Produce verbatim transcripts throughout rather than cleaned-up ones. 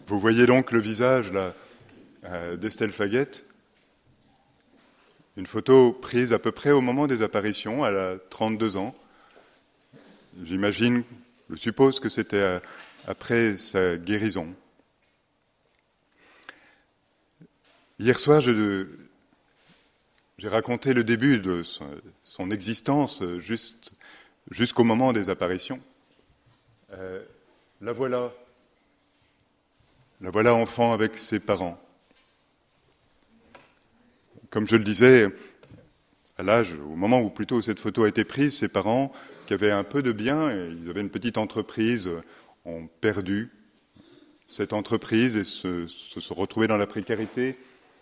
Vous voyez donc le visage là, euh, d'Estelle Faguette, une photo prise à peu près au moment des apparitions, elle a trente-deux ans. J'imagine, je suppose que c'était euh, après sa guérison. Hier soir, je, j'ai raconté le début de son, son existence juste, jusqu'au moment des apparitions. Euh, la voilà, la voilà enfant avec ses parents. Comme je le disais, à l'âge, au moment où plutôt cette photo a été prise, ses parents, qui avaient un peu de biens, ils avaient une petite entreprise, ont perdu cette entreprise et se, se sont retrouvés dans la précarité.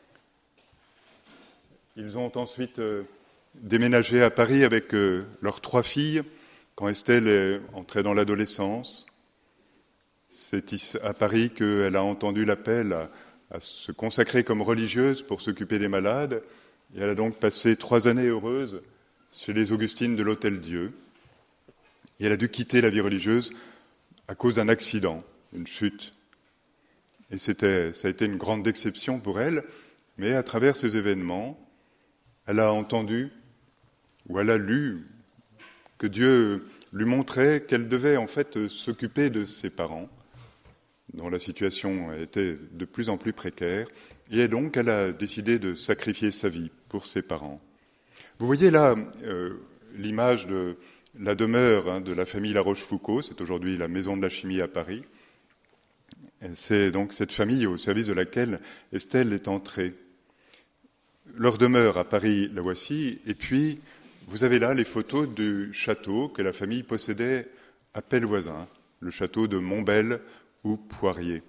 Ils ont ensuite euh, déménagé à Paris avec euh, leurs trois filles. Quand Estelle est entrée dans l'adolescence, c'est à Paris qu'elle a entendu l'appel à, à se consacrer comme religieuse pour s'occuper des malades. Et elle a donc passé trois années heureuses chez les Augustines de l'Hôtel-Dieu. Et elle a dû quitter la vie religieuse à cause d'un accident, une chute. Et c'était, ça a été une grande déception pour elle. Mais à travers ces événements, elle a entendu, ou elle a lu, que Dieu lui montrait qu'elle devait en fait s'occuper de ses parents, dont la situation était de plus en plus précaire, et donc elle a décidé de sacrifier sa vie pour ses parents. Vous voyez là euh, l'image de la demeure hein, de la famille La Rochefoucauld, c'est aujourd'hui la Maison de la Chimie à Paris. Et c'est donc cette famille au service de laquelle Estelle est entrée. Leur demeure à Paris, la voici, et puis vous avez là les photos du château que la famille possédait à Pellevoisin, le château de Montbel ou Poirier.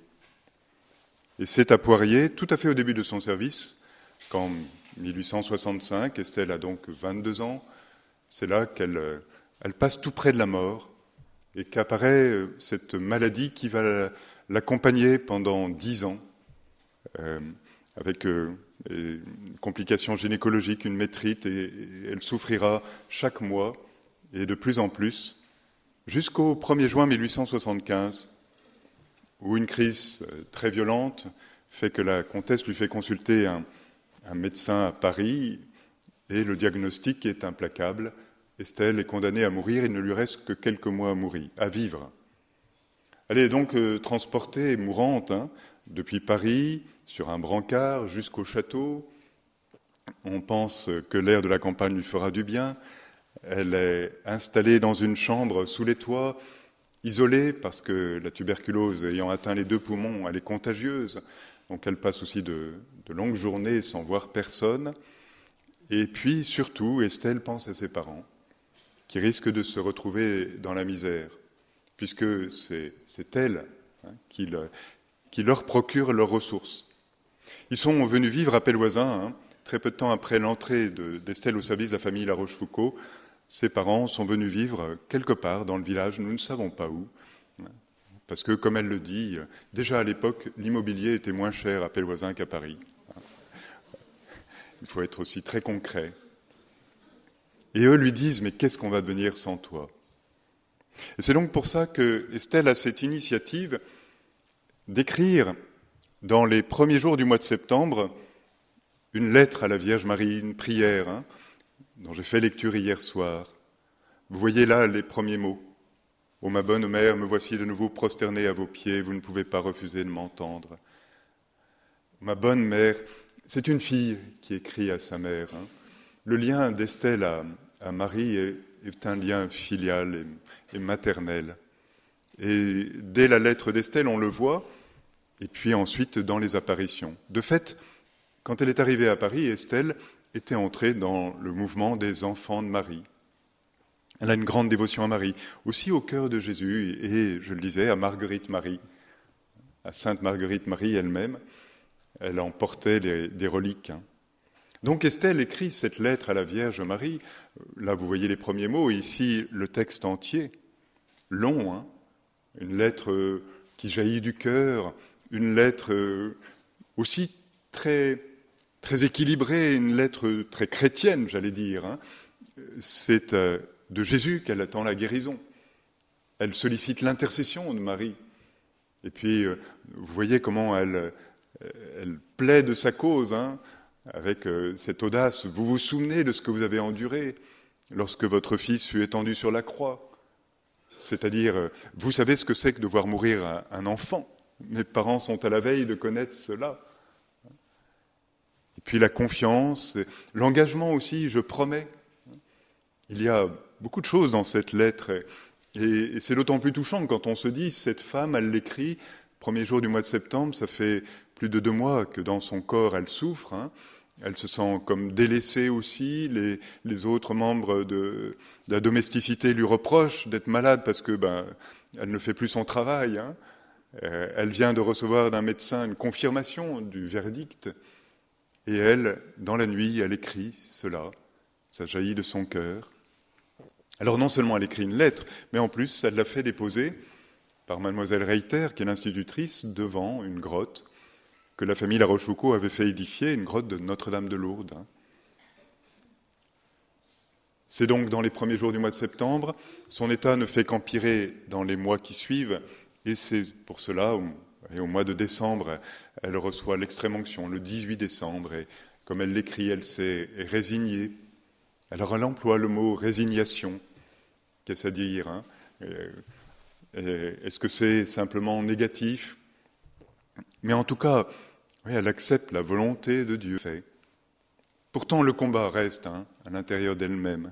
Et c'est à Poirier, tout à fait au début de son service, qu'en mille huit cent soixante-cinq, Estelle a donc vingt-deux ans, c'est là qu'elle elle passe tout près de la mort et qu'apparaît cette maladie qui va l'accompagner pendant dix ans, euh, avec euh, une complication gynécologique, une métrite, et, et elle souffrira chaque mois et de plus en plus, jusqu'au premier juin mille huit cent soixante-quinze, où une crise très violente fait que la comtesse lui fait consulter un, un médecin à Paris, et le diagnostic est implacable. Estelle est condamnée à mourir, il ne lui reste que quelques mois à mourir, à vivre. Elle est donc euh, transportée, mourante, hein, depuis Paris, sur un brancard, jusqu'au château. On pense que l'air de la campagne lui fera du bien. Elle est installée dans une chambre sous les toits, isolée, parce que la tuberculose ayant atteint les deux poumons, elle est contagieuse. Donc elle passe aussi de, de longues journées sans voir personne. Et puis, surtout, Estelle pense à ses parents, qui risquent de se retrouver dans la misère, puisque c'est, c'est elle hein, qui, le, qui leur procure leurs ressources. Ils sont venus vivre à Pellevoisin, hein, très peu de temps après l'entrée de, d'Estelle au service de la famille La Rochefoucauld. Ses parents sont venus vivre quelque part dans le village, nous ne savons pas où, parce que, comme elle le dit, déjà à l'époque, l'immobilier était moins cher à Pellevoisin qu'à Paris. Il faut être aussi très concret. Et eux lui disent « Mais qu'est-ce qu'on va devenir sans toi ?» Et c'est donc pour ça que Estelle a cette initiative d'écrire, dans les premiers jours du mois de septembre, une lettre à la Vierge Marie, une prière, hein, dont j'ai fait lecture hier soir. Vous voyez là les premiers mots. « Ô ma bonne mère, me voici de nouveau prosterné à vos pieds, vous ne pouvez pas refuser de m'entendre. » Ma bonne mère, c'est une fille qui écrit à sa mère. Hein. Le lien d'Estelle à, à Marie est, est un lien filial et, et maternel. Et dès la lettre d'Estelle, on le voit, et puis ensuite dans les apparitions. De fait, quand elle est arrivée à Paris, Estelle était entrée dans le mouvement des enfants de Marie. Elle a une grande dévotion à Marie, aussi au cœur de Jésus, et je le disais, à Marguerite Marie, à Sainte Marguerite Marie elle-même. Elle en portait des, des reliques. Donc Estelle écrit cette lettre à la Vierge Marie. Là, vous voyez les premiers mots, ici le texte entier, long, hein, une lettre qui jaillit du cœur, une lettre aussi très, très équilibrée, une lettre très chrétienne, j'allais dire. Hein. C'est de Jésus qu'elle attend la guérison. Elle sollicite l'intercession de Marie. Et puis, euh, vous voyez comment elle, elle plaide sa cause, hein, avec euh, cette audace. Vous vous souvenez de ce que vous avez enduré lorsque votre fils fut étendu sur la croix. C'est-à-dire, euh, vous savez ce que c'est que de voir mourir un, un enfant. Mes parents sont à la veille de connaître cela. Et puis la confiance, l'engagement aussi, je promets. Il y a beaucoup de choses dans cette lettre. Et c'est d'autant plus touchant quand on se dit, cette femme, elle l'écrit, premier jour du mois de septembre, ça fait plus de deux mois que dans son corps elle souffre. Hein. Elle se sent comme délaissée aussi. Les, les autres membres de, de la domesticité lui reprochent d'être malade parce que ben, elle ne fait plus son travail. Hein. Euh, elle vient de recevoir d'un médecin une confirmation du verdict. Et elle, dans la nuit, elle écrit cela. Ça jaillit de son cœur. Alors non seulement elle écrit une lettre, mais en plus elle l'a fait déposer par mademoiselle Reiter, qui est l'institutrice, devant une grotte que la famille La Rochefoucauld avait fait édifier, une grotte de Notre-Dame de Lourdes. C'est donc dans les premiers jours du mois de septembre. Son état ne fait qu'empirer dans les mois qui suivent, et c'est pour cela, et au mois de décembre, elle reçoit l'extrême-onction, le dix-huit décembre, et comme elle l'écrit, elle s'est résignée. Alors elle emploie le mot résignation, qu'est-ce à dire hein Est-ce que c'est simplement négatif? Mais en tout cas, oui, elle accepte la volonté de Dieu. Pourtant, le combat reste hein, à l'intérieur d'elle-même.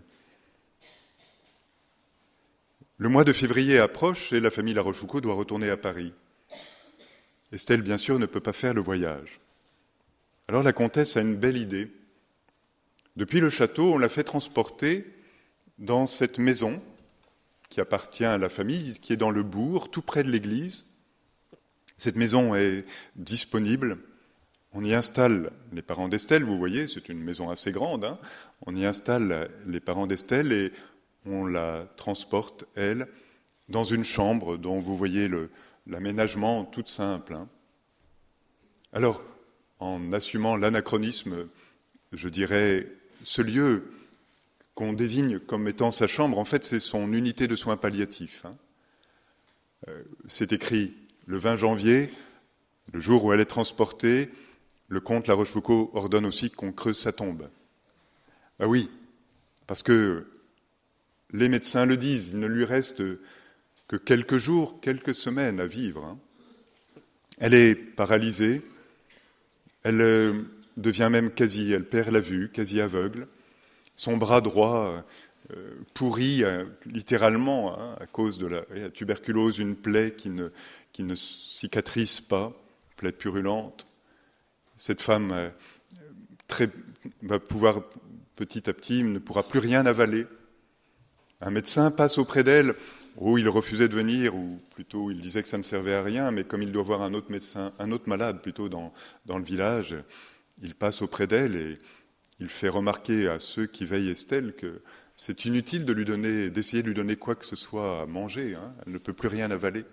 Le mois de février approche et la famille La Rochefoucauld doit retourner à Paris. Estelle, bien sûr, ne peut pas faire le voyage. Alors la comtesse a une belle idée. Depuis le château, on l'a fait transporter dans cette maison qui appartient à la famille, qui est dans le bourg, tout près de l'église. Cette maison est disponible. On y installe les parents d'Estelle, vous voyez, c'est une maison assez grande. Hein. On y installe les parents d'Estelle et on la transporte, elle, dans une chambre dont vous voyez le, l'aménagement tout simple. Hein. Alors, en assumant l'anachronisme, je dirais, ce lieu qu'on désigne comme étant sa chambre, en fait, c'est son unité de soins palliatifs. Hein. Euh, c'est écrit le vingt janvier, le jour où elle est transportée, le comte La Rochefoucauld ordonne aussi qu'on creuse sa tombe. Ah oui, parce que les médecins le disent, il ne lui reste que quelques jours, quelques semaines à vivre. Hein. Elle est paralysée, elle euh, devient même quasi, elle perd la vue, quasi aveugle. Son bras droit euh, pourrit euh, littéralement hein, à cause de la, la tuberculose, une plaie qui ne, qui ne cicatrise pas, plaie purulente. Cette femme euh, très, va pouvoir petit à petit, ne pourra plus rien avaler. Un médecin passe auprès d'elle, où il refusait de venir, ou plutôt il disait que ça ne servait à rien, mais comme il doit voir un autre médecin, un autre malade plutôt dans, dans le village, il passe auprès d'elle et il fait remarquer à ceux qui veillent Estelle que c'est inutile de lui donner, d'essayer de lui donner quoi que ce soit à manger. Hein. Elle ne peut plus rien avaler.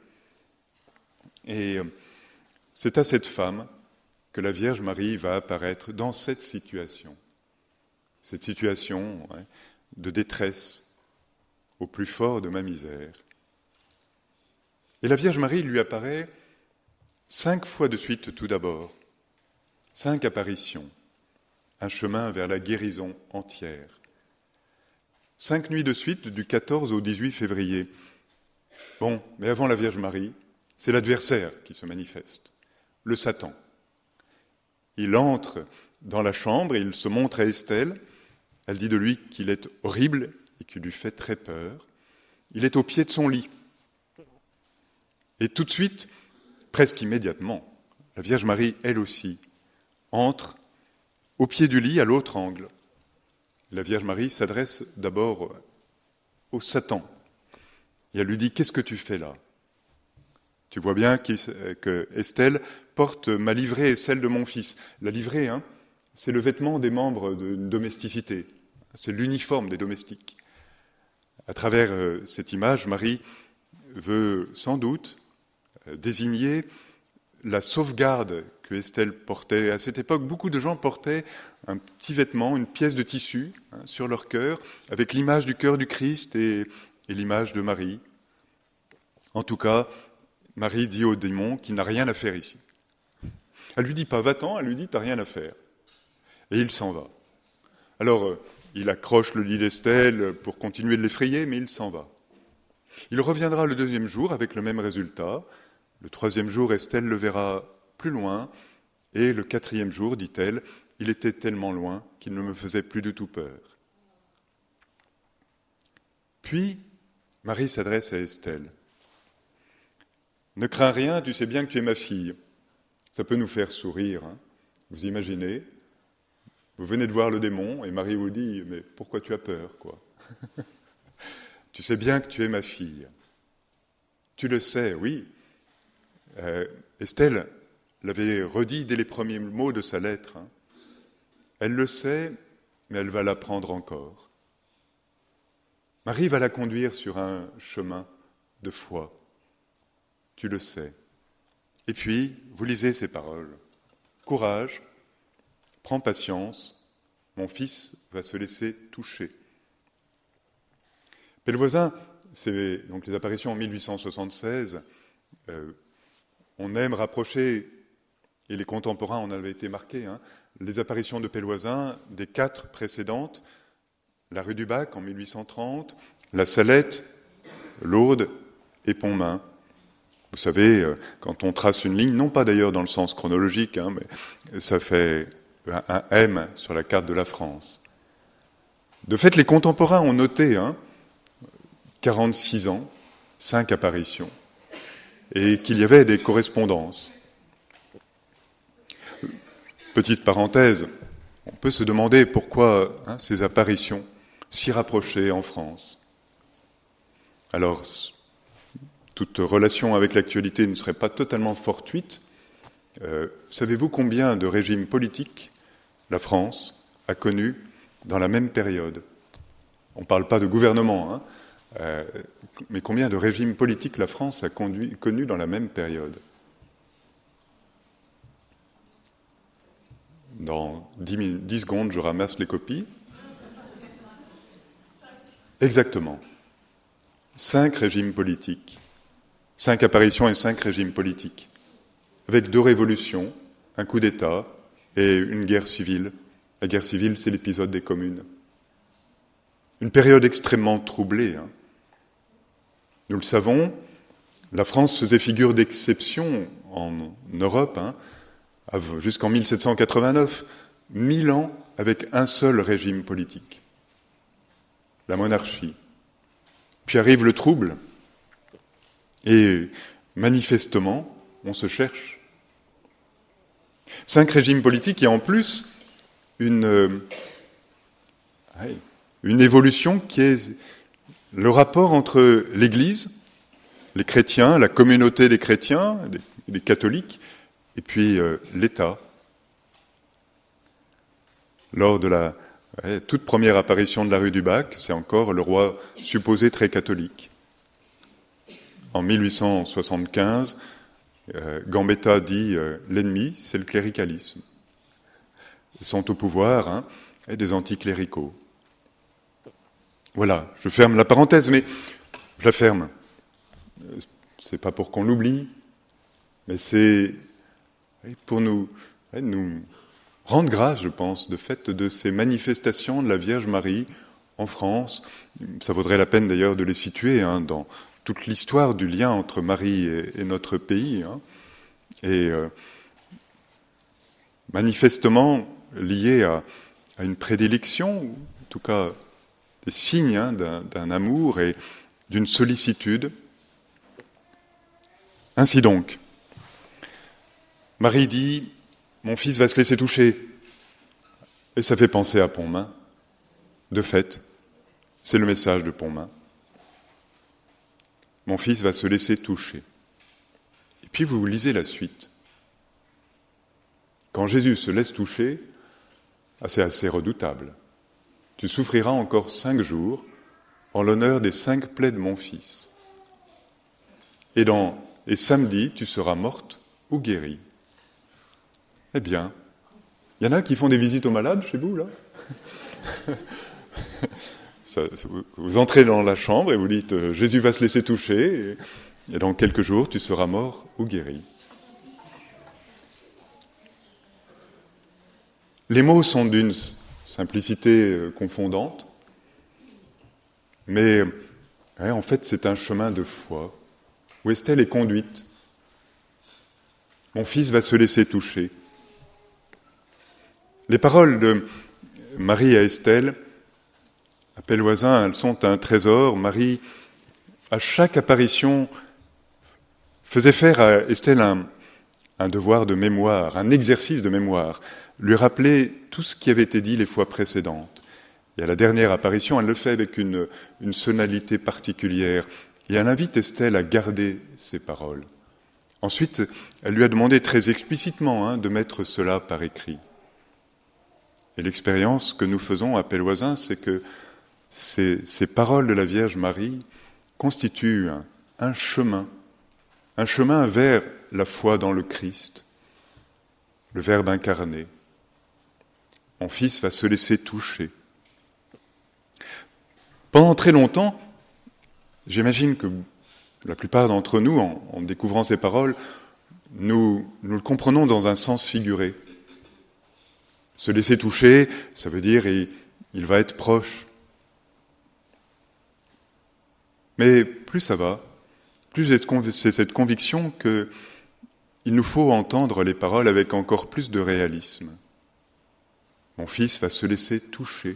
Et c'est à cette femme que la Vierge Marie va apparaître dans cette situation. Cette situation ouais, de détresse au plus fort de ma misère. Et la Vierge Marie lui apparaît cinq fois de suite tout d'abord. Cinq apparitions. Un chemin vers la guérison entière. Cinq nuits de suite, du quatorze au dix-huit février. Bon, mais avant la Vierge Marie, c'est l'adversaire qui se manifeste, le Satan. Il entre dans la chambre et il se montre à Estelle. Elle dit de lui qu'il est horrible et qu'il lui fait très peur. Il est au pied de son lit. Et tout de suite, presque immédiatement, la Vierge Marie, elle aussi, entre au pied du lit, à l'autre angle. La Vierge Marie s'adresse d'abord au Satan. Et elle lui dit « Qu'est-ce que tu fais là ?» Tu vois bien que Estelle porte ma livrée et celle de mon fils. La livrée, hein, c'est le vêtement des membres d'une domesticité. C'est l'uniforme des domestiques. À travers euh, cette image, Marie veut sans doute euh, désigner la sauvegarde que Estelle portait. À cette époque, beaucoup de gens portaient un petit vêtement, une pièce de tissu hein, sur leur cœur, avec l'image du cœur du Christ et, et l'image de Marie. En tout cas, Marie dit au démon qu'il n'a rien à faire ici. Elle lui dit pas va-t'en, elle lui dit t'as rien à faire. Et il s'en va. Alors, euh, il accroche le lit d'Estelle pour continuer de l'effrayer, mais il s'en va. Il reviendra le deuxième jour avec le même résultat. Le troisième jour, Estelle le verra plus loin. Et le quatrième jour, dit-elle, il était tellement loin qu'il ne me faisait plus du tout peur. Puis, Marie s'adresse à Estelle. « Ne crains rien, tu sais bien que tu es ma fille. » Ça peut nous faire sourire, hein. Vous imaginez, vous venez de voir le démon et Marie vous dit « Mais pourquoi tu as peur, quoi ?» Tu sais bien que tu es ma fille. Tu le sais, oui. Euh, Estelle l'avait redit dès les premiers mots de sa lettre. Hein. Elle le sait, mais elle va l'apprendre encore. Marie va la conduire sur un chemin de foi. Tu le sais. Et puis, vous lisez ces paroles. Courage, prends patience, mon fils va se laisser toucher. Pellevoisin, c'est donc les apparitions en mille huit cent soixante-seize. Euh, on aime rapprocher, et les contemporains en avaient été marqués, hein, les apparitions de Pellevoisin des quatre précédentes, la rue du Bac en mille huit cent trente, la Salette, Lourdes et Pontmain. Vous savez, quand on trace une ligne, non pas d'ailleurs dans le sens chronologique, hein, mais ça fait un, un M sur la carte de la France. De fait, les contemporains ont noté hein, quarante-six ans, cinq apparitions, et qu'il y avait des correspondances. Petite parenthèse, on peut se demander pourquoi hein, ces apparitions si rapprochées en France. Alors, toute relation avec l'actualité ne serait pas totalement fortuite. Euh, savez-vous combien de régimes politiques la France a connus dans la même période ? On ne parle pas de gouvernement, hein, euh, mais combien de régimes politiques la France a conduit, connus dans la même période ? Dans dix secondes, je ramasse les copies. Exactement. Cinq régimes politiques. Cinq apparitions et cinq régimes politiques, avec deux révolutions, un coup d'État et une guerre civile. La guerre civile, c'est l'épisode des communes. Une période extrêmement troublée. Hein. Nous le savons, la France faisait figure d'exception en Europe hein, jusqu'en mille sept cent quatre-vingt-neuf, mille ans avec un seul régime politique, la monarchie. Puis arrive le trouble. Et manifestement, on se cherche. Cinq régimes politiques et en plus une, euh, une évolution qui est le rapport entre l'Église, les chrétiens, la communauté des chrétiens, des, des catholiques, et puis euh, l'État. Lors de la ouais, toute première apparition de la rue du Bac, c'est encore le roi supposé très catholique. En mille huit cent soixante-quinze, euh, Gambetta dit euh, « l'ennemi, c'est le cléricalisme ». Ils sont au pouvoir hein, et des anticléricaux. Voilà, je ferme la parenthèse, mais je la ferme. C'est pas pour qu'on l'oublie, mais c'est pour nous, nous rendre grâce, je pense, de fait de ces manifestations de la Vierge Marie en France. Ça vaudrait la peine d'ailleurs de les situer hein, dans toute l'histoire du lien entre Marie et, et notre pays, hein, et euh, manifestement lié à, à une prédilection, ou en tout cas des signes hein, d'un, d'un amour et d'une sollicitude. Ainsi donc, Marie dit « Mon fils va se laisser toucher », et ça fait penser à Pontmain. De fait, c'est le message de Pontmain. Mon fils va se laisser toucher. Et puis vous lisez la suite. Quand Jésus se laisse toucher, c'est assez redoutable. Tu souffriras encore cinq jours en l'honneur des cinq plaies de mon fils. Et, dans, et samedi, tu seras morte ou guérie. Eh bien, il y en a qui font des visites aux malades chez vous, là ? Ça, ça, vous, vous entrez dans la chambre et vous dites euh, « Jésus va se laisser toucher ». et dans quelques jours, tu seras mort ou guéri. Les mots sont d'une simplicité confondante, mais ouais, en fait, c'est un chemin de foi où Estelle est conduite. Mon fils va se laisser toucher. Les paroles de Marie à Estelle, à Pelvoisin, elles sont un trésor. Marie, à chaque apparition, faisait faire à Estelle un, un devoir de mémoire, un exercice de mémoire, lui rappeler tout ce qui avait été dit les fois précédentes. Et à la dernière apparition, elle le fait avec une, une sonalité particulière. Et elle invite Estelle à garder ses paroles. Ensuite, elle lui a demandé très explicitement hein, de mettre cela par écrit. Et l'expérience que nous faisons à Pelvoisin, c'est que ces, ces paroles de la Vierge Marie constituent un, un chemin, un chemin vers la foi dans le Christ, le Verbe incarné. Mon fils va se laisser toucher. Pendant très longtemps, j'imagine que la plupart d'entre nous, en, en découvrant ces paroles, nous, nous le comprenons dans un sens figuré. Se laisser toucher, ça veut dire il, il va être proche. Mais plus ça va, plus c'est cette conviction qu'il nous faut entendre les paroles avec encore plus de réalisme. Mon fils va se laisser toucher.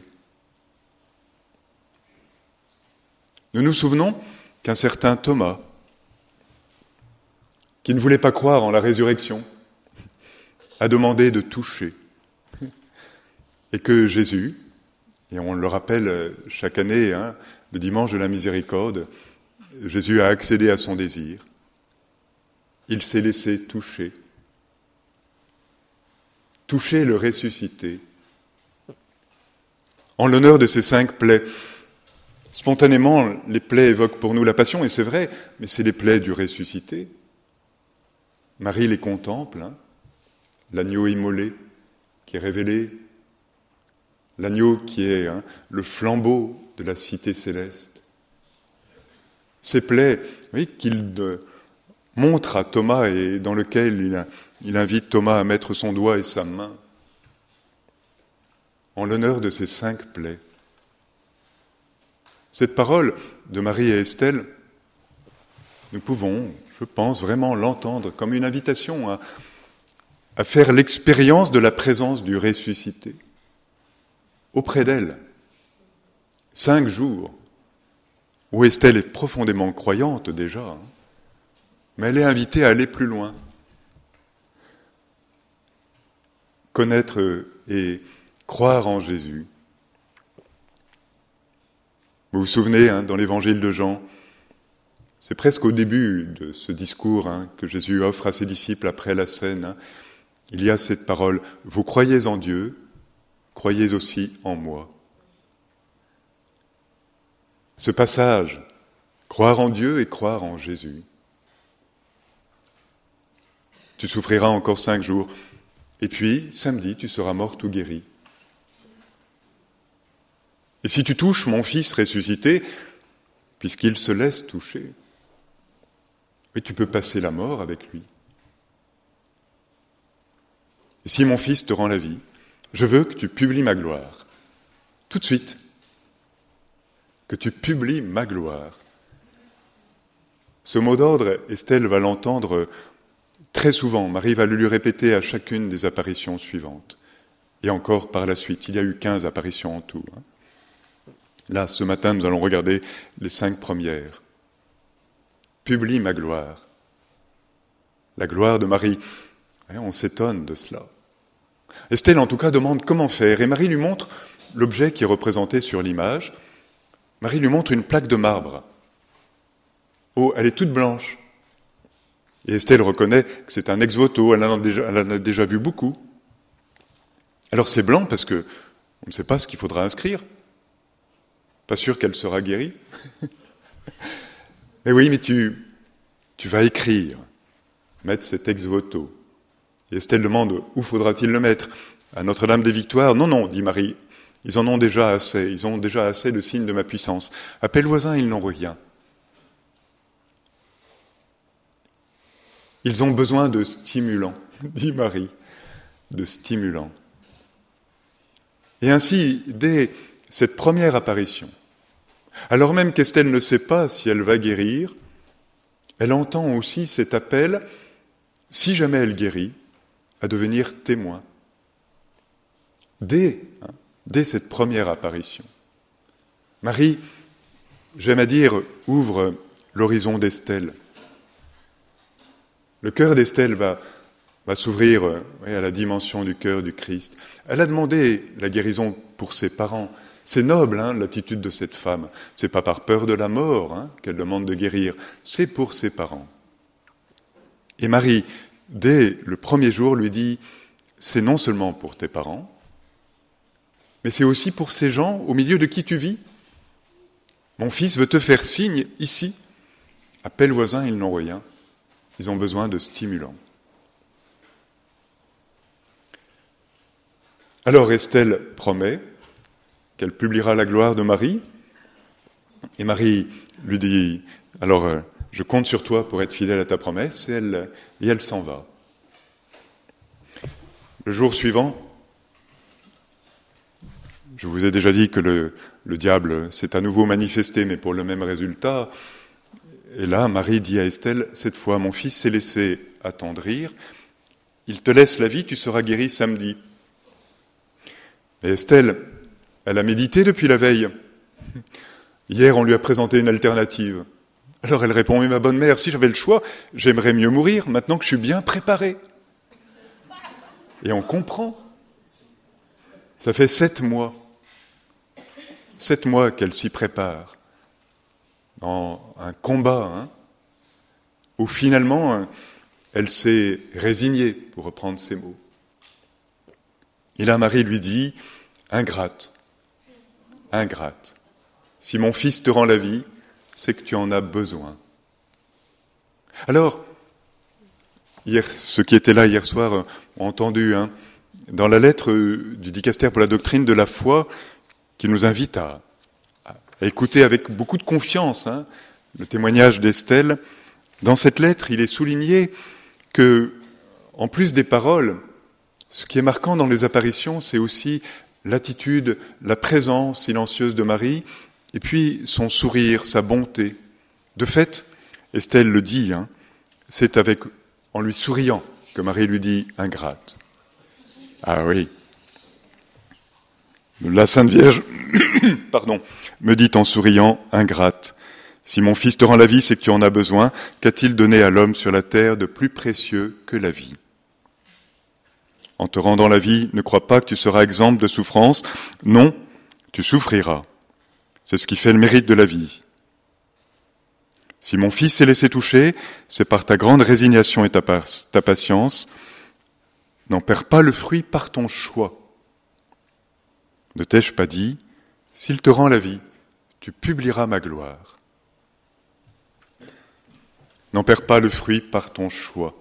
Nous nous souvenons qu'un certain Thomas, qui ne voulait pas croire en la résurrection, a demandé de toucher. Et que Jésus, et on le rappelle chaque année, hein, le dimanche de la miséricorde, Jésus a accédé à son désir. Il s'est laissé toucher. Toucher le ressuscité. En l'honneur de ces cinq plaies. Spontanément, les plaies évoquent pour nous la passion, et c'est vrai, mais c'est les plaies du ressuscité. Marie les contemple, hein, l'agneau immolé qui est révélé, l'agneau qui est hein, le flambeau de la cité céleste. Ces plaies oui, qu'il de, montre à Thomas et dans lesquelles il, il invite Thomas à mettre son doigt et sa main en l'honneur de ces cinq plaies. Cette parole de Marie et Estelle, nous pouvons, je pense, vraiment l'entendre comme une invitation à, à faire l'expérience de la présence du ressuscité auprès d'elle. Cinq jours où Estelle est profondément croyante déjà, hein, mais elle est invitée à aller plus loin. Connaître et croire en Jésus. Vous vous souvenez, hein, dans l'évangile de Jean, c'est presque au début de ce discours hein, que Jésus offre à ses disciples après la scène. Hein, il y a cette parole « Vous croyez en Dieu, croyez aussi en moi ». Ce passage, croire en Dieu et croire en Jésus. Tu souffriras encore cinq jours, et puis, samedi, tu seras morte ou guérie. Et si tu touches mon fils ressuscité, puisqu'il se laisse toucher, oui, tu peux passer la mort avec lui. Et si mon fils te rend la vie, je veux que tu publies ma gloire. Tout de suite. Que tu publies ma gloire. Ce mot d'ordre, Estelle va l'entendre très souvent. Marie va le lui répéter à chacune des apparitions suivantes. Et encore par la suite. Il y a eu quinze apparitions en tout. Hein. Là, ce matin, nous allons regarder les cinq premières. Publie ma gloire. La gloire de Marie. Et on s'étonne de cela. Estelle, en tout cas, demande comment faire. Et Marie lui montre l'objet qui est représenté sur l'image. Marie lui montre une plaque de marbre. Oh, elle est toute blanche. Et Estelle reconnaît que c'est un ex-voto. Elle en a déjà, elle en a déjà vu beaucoup. Alors c'est blanc parce que on ne sait pas ce qu'il faudra inscrire. Pas sûr qu'elle sera guérie. Mais oui, mais tu, tu vas écrire, mettre cet ex-voto. Et Estelle demande, où faudra-t-il le mettre ? À Notre-Dame des Victoires ? Non, non, dit Marie, ils en ont déjà assez, ils ont déjà assez de signes de ma puissance. À Pelvoisin, ils n'ont rien. Ils ont besoin de stimulants, dit Marie, de stimulants. Et ainsi, dès cette première apparition, alors même qu'Estelle ne sait pas si elle va guérir, elle entend aussi cet appel, si jamais elle guérit, à devenir témoin. Dès, hein, dès cette première apparition. Marie, j'aime à dire, ouvre l'horizon d'Estelle. Le cœur d'Estelle va, va s'ouvrir oui, à la dimension du cœur du Christ. Elle a demandé la guérison pour ses parents. C'est noble, hein, l'attitude de cette femme. C'est pas par peur de la mort hein, qu'elle demande de guérir, c'est pour ses parents. Et Marie, dès le premier jour, lui dit, c'est non seulement pour tes parents, mais c'est aussi pour ces gens au milieu de qui tu vis. Mon fils veut te faire signe ici. Appelle voisins, ils n'ont rien. Ils ont besoin de stimulants. Alors Estelle promet qu'elle publiera la gloire de Marie. Et Marie lui dit, alors euh, je compte sur toi pour être fidèle à ta promesse. Et elle, et elle s'en va. Le jour suivant, je vous ai déjà dit que le, le diable s'est à nouveau manifesté, mais pour le même résultat. Et là, Marie dit à Estelle, cette fois, mon fils s'est laissé attendrir. Il te laisse la vie, tu seras guéri samedi. Et Estelle, elle a médité depuis la veille. Hier, on lui a présenté une alternative. Alors elle répond, mais ma bonne mère, si j'avais le choix, j'aimerais mieux mourir maintenant que je suis bien préparée. Et on comprend. Ça fait sept mois. Sept mois qu'elle s'y prépare. Dans un combat, hein, où finalement, elle s'est résignée, pour reprendre ses mots. Et là, Marie lui dit, ingrate, ingrate. Si mon fils te rend la vie, c'est que tu en as besoin. Alors, hier, ceux qui étaient là hier soir ont entendu, hein, dans la lettre du Dicaster pour la doctrine de la foi, qui nous invite à, à écouter avec beaucoup de confiance hein, le témoignage d'Estelle, dans cette lettre, il est souligné que, en plus des paroles, ce qui est marquant dans les apparitions, c'est aussi l'attitude, la présence silencieuse de Marie, et puis son sourire, sa bonté. De fait, Estelle le dit, hein, c'est avec, en lui souriant que Marie lui dit « ingrate ». Ah oui. La Sainte Vierge, pardon, me dit en souriant « ingrate ». Si mon fils te rend la vie, c'est que tu en as besoin. Qu'a-t-il donné à l'homme sur la terre de plus précieux que la vie ? En te rendant la vie, ne crois pas que tu seras exempt de souffrance. Non, tu souffriras. C'est ce qui fait le mérite de la vie. Si mon fils s'est laissé toucher, c'est par ta grande résignation et ta, ta patience. N'en perds pas le fruit par ton choix. Ne t'ai-je pas dit, s'il te rend la vie, tu publieras ma gloire. N'en perds pas le fruit par ton choix.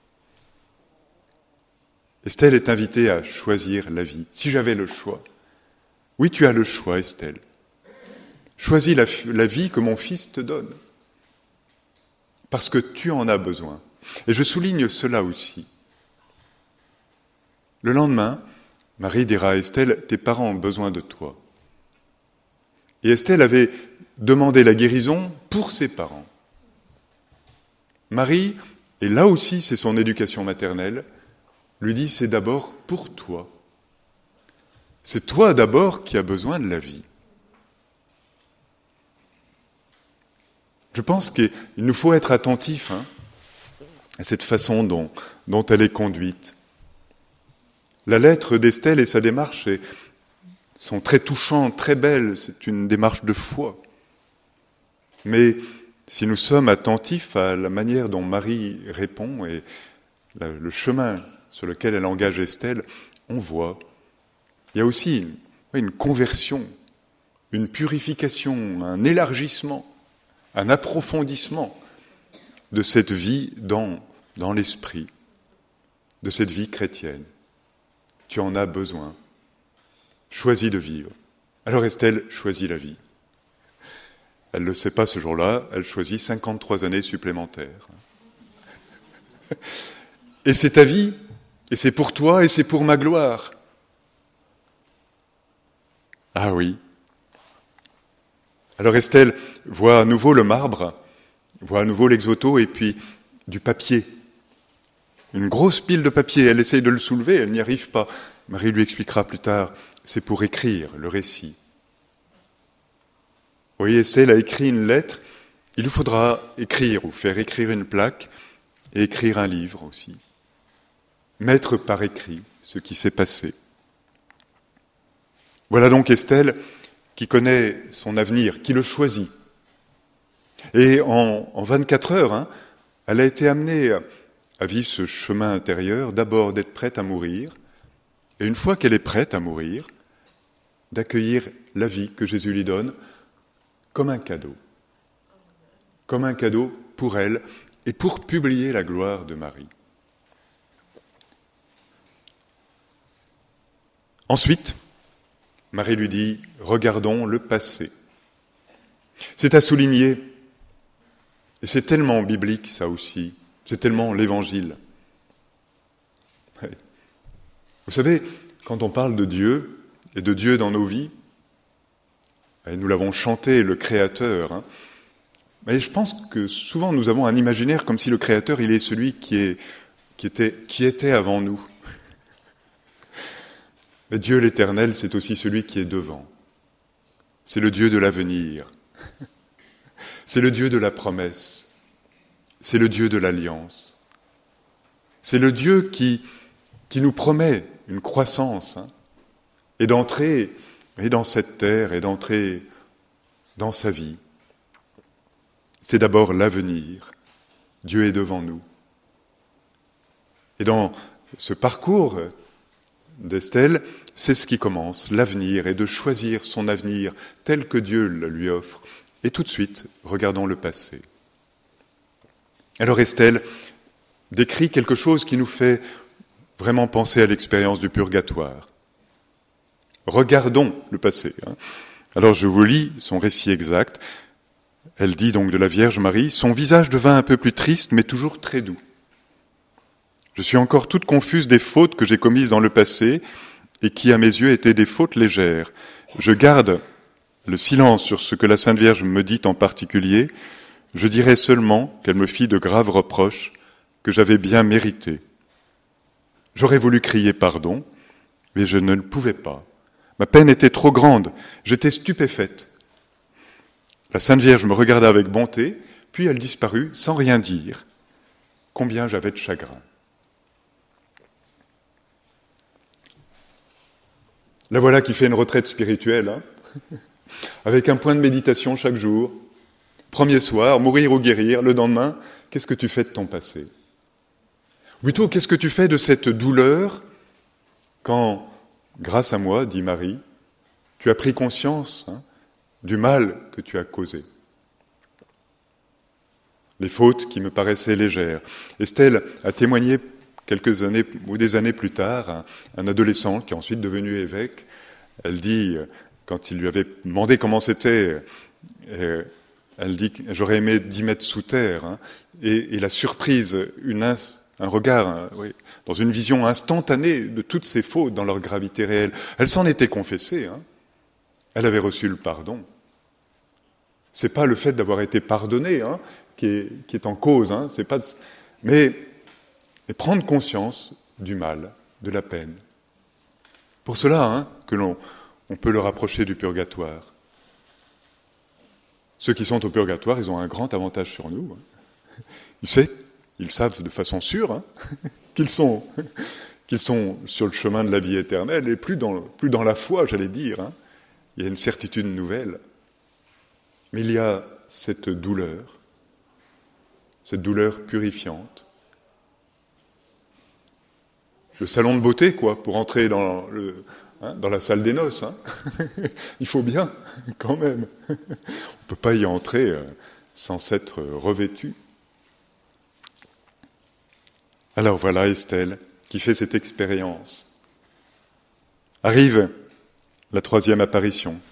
Estelle est invitée à choisir la vie. Si j'avais le choix. Oui, tu as le choix, Estelle. Choisis la, la vie que mon fils te donne. Parce que tu en as besoin. Et je souligne cela aussi. Le lendemain, Marie dira à Estelle, tes parents ont besoin de toi. Et Estelle avait demandé la guérison pour ses parents. Marie, et là aussi c'est son éducation maternelle, lui dit, c'est d'abord pour toi. C'est toi d'abord qui as besoin de la vie. Je pense qu'il nous faut être attentifs hein, à cette façon dont, dont elle est conduite. La lettre d'Estelle et sa démarche est, sont très touchantes, très belles, c'est une démarche de foi. Mais si nous sommes attentifs à la manière dont Marie répond et la, le chemin sur lequel elle engage Estelle, on voit, il y a aussi une, une conversion, une purification, un élargissement, un approfondissement de cette vie dans, dans l'esprit, de cette vie chrétienne. Tu en as besoin. Choisis de vivre. Alors Estelle choisit la vie. Elle ne le sait pas ce jour-là, elle choisit cinquante-trois années supplémentaires. Et c'est ta vie, et c'est pour toi, et c'est pour ma gloire. Ah oui. Alors Estelle voit à nouveau le marbre, voit à nouveau l'ex-voto, et puis du papier. Une grosse pile de papier, elle essaye de le soulever, elle n'y arrive pas. Marie lui expliquera plus tard, c'est pour écrire le récit. Vous voyez, Estelle a écrit une lettre, il lui faudra écrire ou faire écrire une plaque et écrire un livre aussi. Mettre par écrit ce qui s'est passé. Voilà donc Estelle qui connaît son avenir, qui le choisit. Et en, en vingt-quatre heures, hein, elle a été amenée à, à vivre ce chemin intérieur, d'abord d'être prête à mourir, et une fois qu'elle est prête à mourir, d'accueillir la vie que Jésus lui donne comme un cadeau. Comme un cadeau pour elle et pour publier la gloire de Marie. Ensuite, Marie lui dit, regardons le passé. C'est à souligner, et c'est tellement biblique ça aussi, c'est tellement l'Évangile. Vous savez, quand on parle de Dieu, et de Dieu dans nos vies, et nous l'avons chanté, le Créateur, hein, mais je pense que souvent nous avons un imaginaire comme si le Créateur, il est celui qui, est, qui, était, qui était avant nous. Mais Dieu l'Éternel, c'est aussi celui qui est devant. C'est le Dieu de l'avenir. C'est le Dieu de la promesse. C'est le Dieu de l'alliance. C'est le Dieu qui, qui nous promet une croissance, hein, et d'entrer et dans cette terre et d'entrer dans sa vie. C'est d'abord l'avenir. Dieu est devant nous. Et dans ce parcours d'Estelle, c'est ce qui commence, l'avenir, et de choisir son avenir tel que Dieu le lui offre. Et tout de suite, regardons le passé. Alors Estelle décrit quelque chose qui nous fait vraiment penser à l'expérience du purgatoire. Regardons le passé. Hein. Alors je vous lis son récit exact. Elle dit donc de la Vierge Marie, « Son visage devint un peu plus triste, mais toujours très doux. Je suis encore toute confuse des fautes que j'ai commises dans le passé et qui, à mes yeux, étaient des fautes légères. Je garde le silence sur ce que la Sainte Vierge me dit en particulier. Je dirai seulement qu'elle me fit de graves reproches que j'avais bien mérités. J'aurais voulu crier pardon, mais je ne le pouvais pas. Ma peine était trop grande, j'étais stupéfaite. La Sainte Vierge me regarda avec bonté, puis elle disparut sans rien dire. Combien j'avais de chagrin. La voilà qui fait une retraite spirituelle, hein, avec un point de méditation chaque jour. Premier soir, mourir ou guérir, le lendemain, qu'est-ce que tu fais de ton passé ? Ou plutôt, qu'est-ce que tu fais de cette douleur quand, grâce à moi, dit Marie, tu as pris conscience, hein, du mal que tu as causé. Les fautes qui me paraissaient légères. Estelle a témoigné quelques années ou des années plus tard, un, un adolescent qui est ensuite devenu évêque. Elle dit, quand il lui avait demandé comment c'était, euh, elle dit « j'aurais aimé dix mètres sous terre hein, ». Et, et la surprise, une, un regard, hein, oui, dans une vision instantanée de toutes ces fautes dans leur gravité réelle. Elle s'en était confessée, hein. Elle avait reçu le pardon. C'est pas le fait d'avoir été pardonné hein, qui, est, qui est en cause, hein, c'est pas, mais, mais prendre conscience du mal, de la peine. Pour cela hein, que l'on on peut le rapprocher du purgatoire. Ceux qui sont au purgatoire, ils ont un grand avantage sur nous. Hein. Ils, savent, ils savent de façon sûre hein, qu'ils sont, qu'ils sont sur le chemin de la vie éternelle et plus dans, plus dans la foi, j'allais dire. Hein. Il y a une certitude nouvelle. Mais il y a cette douleur, cette douleur purifiante. Le salon de beauté, quoi, pour entrer dans, le, hein, dans la salle des noces. Hein. Il faut bien, quand même. On ne peut pas y entrer euh, sans s'être revêtu. Alors voilà Estelle, qui fait cette expérience. Arrive la troisième apparition.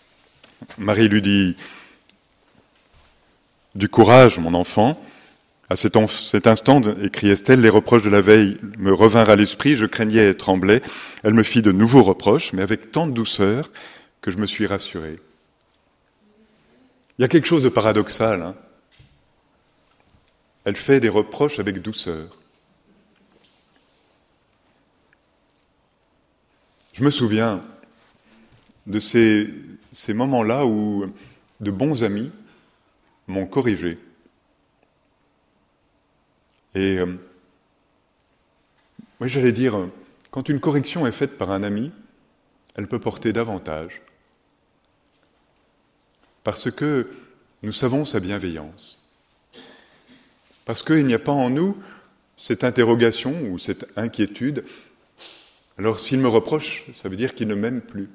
Marie lui dit « Du courage, mon enfant, À cet, en- cet instant, écrit Estelle, les reproches de la veille me revinrent à l'esprit, je craignais et tremblais. Elle me fit de nouveaux reproches, mais avec tant de douceur que je me suis rassuré. Il y a quelque chose de paradoxal, hein. Elle fait des reproches avec douceur. Je me souviens de ces, ces moments-là où de bons amis m'ont corrigé. Et euh, oui, j'allais dire, quand une correction est faite par un ami, elle peut porter davantage. Parce que nous savons sa bienveillance. Parce qu'il n'y a pas en nous cette interrogation ou cette inquiétude. Alors s'il me reproche, ça veut dire qu'il ne m'aime plus.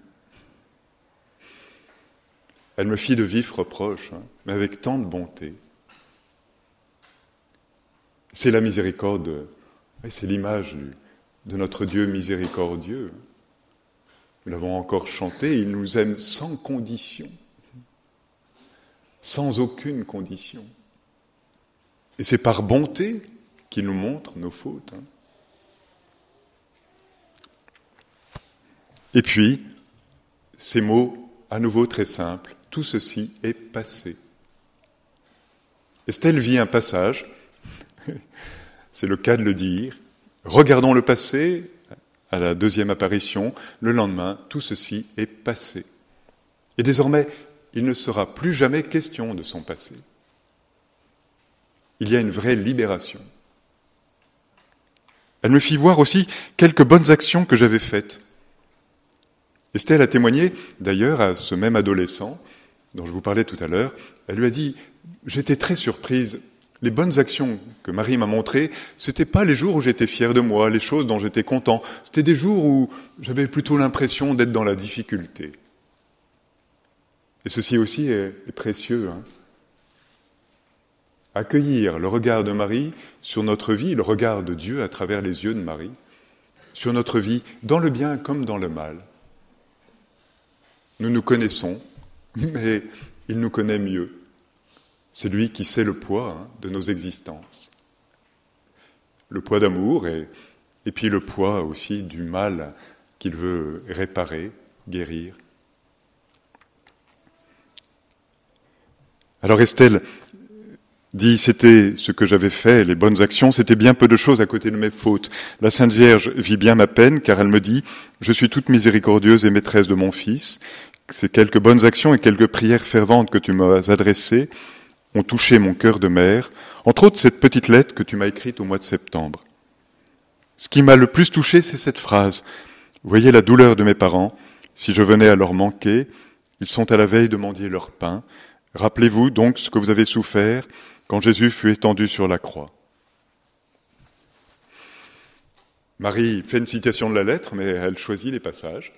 Elle me fit de vifs reproches, hein, mais avec tant de bonté. C'est la miséricorde, c'est l'image de notre Dieu miséricordieux. Nous l'avons encore chanté, il nous aime sans condition, sans aucune condition. Et c'est par bonté qu'il nous montre nos fautes. Hein. Et puis, ces mots, à nouveau très simples, tout ceci est passé. Estelle vit un passage, c'est le cas de le dire. Regardons le passé, à la deuxième apparition, le lendemain, tout ceci est passé. Et désormais, il ne sera plus jamais question de son passé. Il y a une vraie libération. Elle me fit voir aussi quelques bonnes actions que j'avais faites. Estelle a témoigné, d'ailleurs, à ce même adolescent, dont je vous parlais tout à l'heure. Elle lui a dit « J'étais très surprise. Les bonnes actions que Marie m'a montrées, c'était pas les jours où j'étais fier de moi, les choses dont j'étais content. C'était des jours où j'avais plutôt l'impression d'être dans la difficulté. » Et ceci aussi est, est précieux. Hein. Accueillir le regard de Marie sur notre vie, le regard de Dieu à travers les yeux de Marie, sur notre vie, dans le bien comme dans le mal. Nous nous connaissons, mais il nous connaît mieux. C'est lui qui sait le poids hein, de nos existences. Le poids d'amour et, et puis le poids aussi du mal qu'il veut réparer, guérir. Alors Estelle dit, c'était ce que j'avais fait, les bonnes actions, c'était bien peu de choses à côté de mes fautes. La Sainte Vierge vit bien ma peine, car elle me dit, je suis toute miséricordieuse et maîtresse de mon Fils. Ces quelques bonnes actions et quelques prières ferventes que tu m'as adressées ont touché mon cœur de mère, entre autres cette petite lettre que tu m'as écrite au mois de septembre. Ce qui m'a le plus touché, c'est cette phrase. Voyez la douleur de mes parents, si je venais à leur manquer, ils sont à la veille de mendier leur pain. Rappelez-vous donc ce que vous avez souffert quand Jésus fut étendu sur la croix. Marie fait une citation de la lettre, mais elle choisit les passages.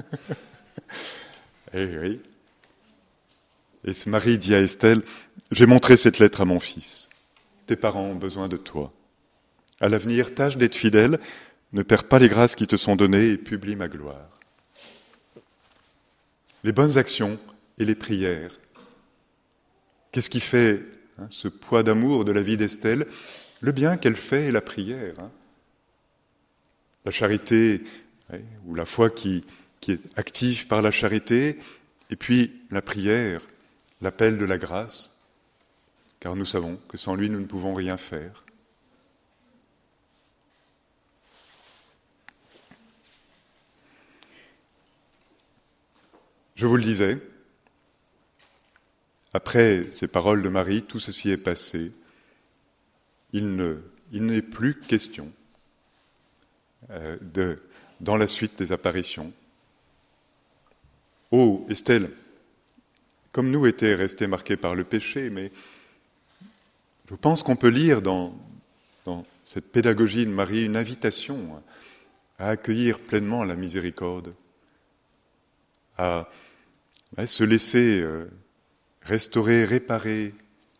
Eh oui. Et Marie dit à Estelle, « J'ai montré cette lettre à mon fils. Tes parents ont besoin de toi. À l'avenir, tâche d'être fidèle, ne perds pas les grâces qui te sont données et publie ma gloire. » Les bonnes actions et les prières. Qu'est-ce qui fait hein, ce poids d'amour de la vie d'Estelle? Le bien qu'elle fait et la prière. Hein. La charité, ouais, ou la foi qui, qui est active par la charité, et puis la prière, l'appel de la grâce, car nous savons que sans lui, nous ne pouvons rien faire. Je vous le disais, après ces paroles de Marie, tout ceci est passé. Il ne, il n'est plus question euh, de, dans la suite des apparitions. Oh, Estelle, comme nous était resté marqué par le péché, mais je pense qu'on peut lire dans, dans cette pédagogie de Marie une invitation à accueillir pleinement la miséricorde, à, à se laisser euh, restaurer, réparer,